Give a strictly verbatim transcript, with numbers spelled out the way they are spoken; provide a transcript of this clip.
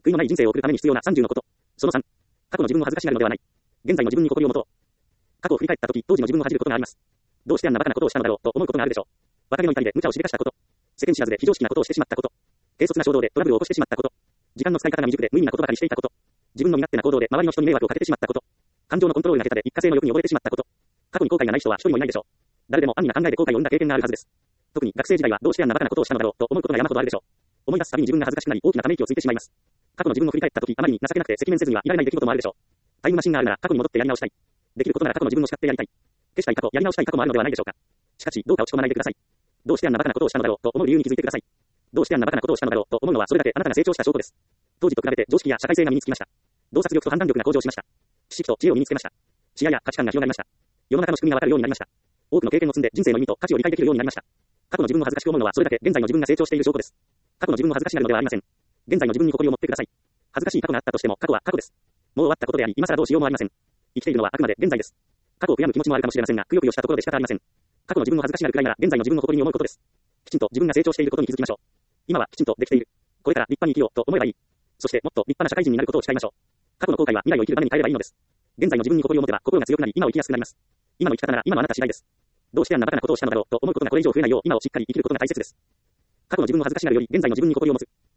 悔いのない人生を送るために必要なさんじゅうのこと。そのさん。過去の自分の恥ずかしがるのではない。現在の自分に誇りを持とう。過去を振り返ったとき、当時の自分を恥じることがあります。どうしてあんな馬鹿なことをしたのだろうと思うことがあるでしょう。若気の至りで無茶をしでかしたこと。世間知らずで非常識なことをしてしまったこと。軽率な衝動でトラブルを起こしてしまったこと。時間の使い方が未熟で無意味なことばかりしていたこと。自分の身勝手な行動で周りの人に迷惑をかけてしまったこと。感情のコントロールが下手で一過性の欲に溺れてしまったこと。過去に後悔がない人は一人もいないでしょう。誰でも安易な考えで後悔を生んだ経験があるはずです。特に学生時代はどうしてあんな馬鹿なことをしたのだろうと思うことが山ほどあるでしょう。思い出すたびに自分が恥ずかしくなり大きなため息をついてしまいます。過去の自分を振り返ったときあまりに情けなくて赤面せずにはいられない出来事もあるでしょう。タイムマシンがあるなら過去に戻ってやり直したい。できることなら過去の自分を叱ってやりたい。消したい過去、やり直したい過去もあるのではないでしょうか。しかし、どうか落ち込まないでください。どうしてあんな馬鹿なことをしたのだろうと思う理由に気づいてください。どうしてあんな馬鹿なことをしたのだろうと思うのはそれだけあなたが成長した証拠です。当時と比べて常識や社会性が身につきました。洞察力と判断力が向上しました。知識と知恵を身につけました。視野や価値観が広がりました。世の中の仕組みがわかるようになりました。多くの経験を積んで人生の意味と価値を理解できるようになりました。過去の自分を恥ずかしく思うのはそれだけ現在の自分が成長している証拠です。過去の自分を恥ずかしがるのではありません。現在の自分に誇りを持ってください。恥ずかしい過去があったとしても過去は過去です。もう終わったことであり今更どうしようもありません。生きているのはあくまで現在です。過去を悔やむ気持ちもあるかもしれませんが、くよくよしたところで仕方ありません。過去の自分を恥ずかしがるくらいなら現在の自分の誇りに思うことです。きちんと自分が成長していることに気づきましょう。今はきちんとできている。これから立派に生きようと思えばいい。そしてもっと立派な社会人になることを誓いましょう。過去の後悔は未来を生きるために変えればいいのです。現在の自分に誇りを持てば心が強くなり今を生きやすくなります。今の生き方なら今のあなた次第です。どうしてあんな馬鹿なことをしたのだろうと思うことがこれ以上増えないよう今をしっかり生きることが大切です。過去の自分を恥ずかしがるより現在の自分に誇りを持つ。